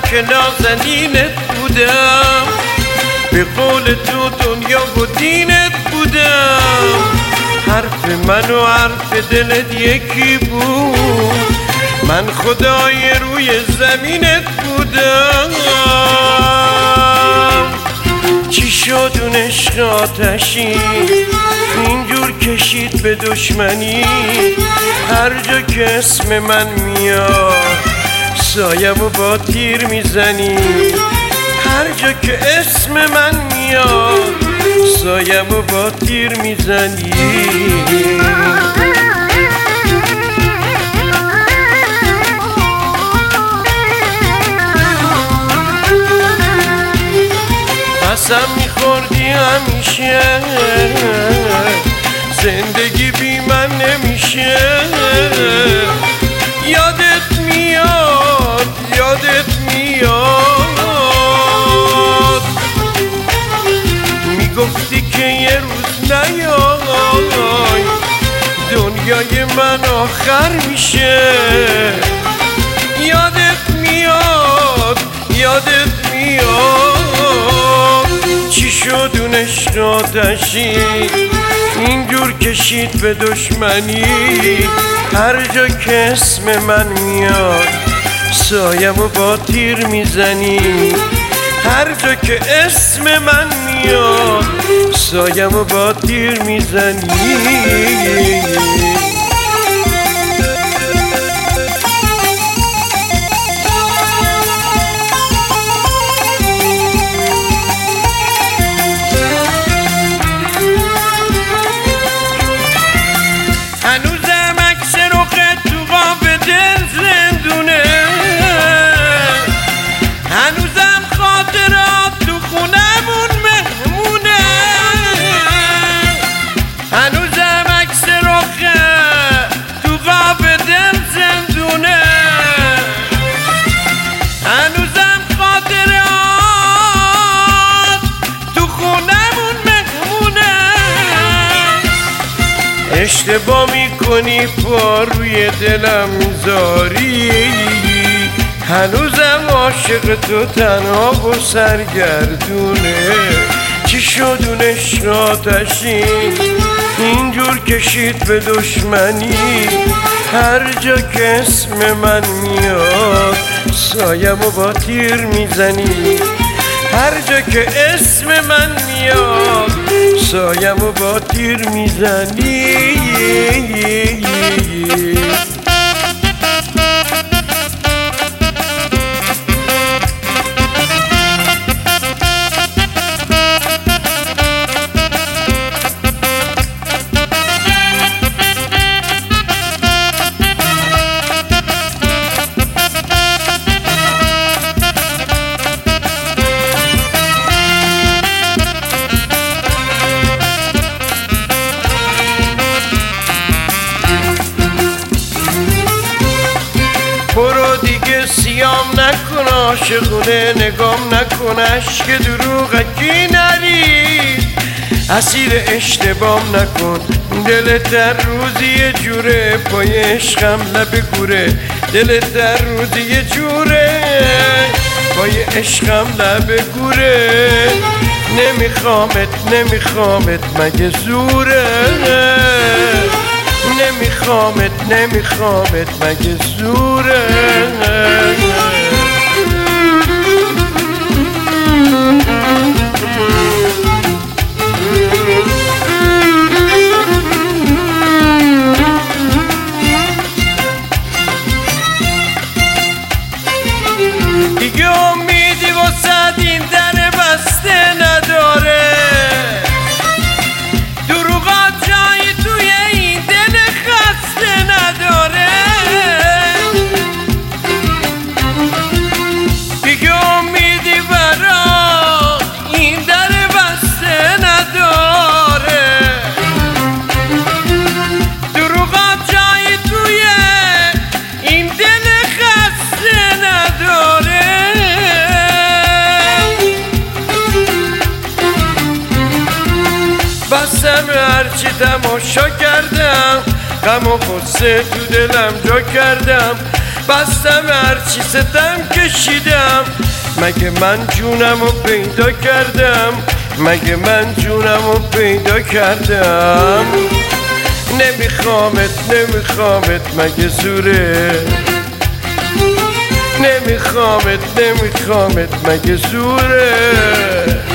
که نازنینت بودم، به قول تو دنیا و دینت بودم. حرف من و حرف دلت یکی بود، من خدای روی زمینت بودم. چی شد اون عشق آتشی اینجور کشید به دشمنی؟ هر جا که اسم من میاد سایمو با تیر میزنی. هر جا که اسم من میاد سایمو با تیر میزنی. قسم میخوردی همیشه زندگی بی من نمیشه. یادت میاد یادت میاد میگفتی که یه روز نیای دنیای من آخر میشه. یادت میاد یادت میاد چی شد اون عشق آتشی اینجور کشید به دشمنی؟ هر جا که اسم من میاد سایمو با تیر میزنی. هر جا که اسم من میاد سایمو با تیر میزنی. هنوزم عکس رخت تو قاب دل زندونه، هنوزم خاطرات تو خونمون مهمونه. هنوزم عکس رخت تو قاب دل زندونه، هنوزم خاطرات تو خونمون مهمونه. اشتباه میکنی پا روی دلم میذاری، هنوزم عاشق تو تنها و سرگردونه. چی شد اون عشق آتشی اینجور کشید به دشمنی؟ هر جا که اسم من میاد سایمو با تیر میزنی. هر جا که اسم من میاد سایمو با تیر میزنی. برو دیگه سیام نکن عاشقونه نگام نکن، عشق دروغکی نرید اسیر اشتبام نکن. دلت در روزی یه جوره پای عشقم لب گوره. دلت در روزی یه جوره پای عشقم لب گوره. نمیخوامت نمیخوامت مگه زوره؟ نمیخوامت نمیخوامت مگه زوره؟ دیگه امیدی واسه این در بسته نداره. دروغات جایی توی این دل خسته نداره. دیگه امیدی برا این در بسته نداره. دروغات جایی توی این دل خسته نداره. بستم هرچی تماشا کردم، غم و غصه تو دلم جا کردم. بستم هرچی ستم کشیدم، مگه من جونم رو پیدا کردم، مگه من جونم رو پیدا کردم. نمیخوامت نمیخوامت مگه زوره، نمیخوامت نمیخوامت مگه زوره.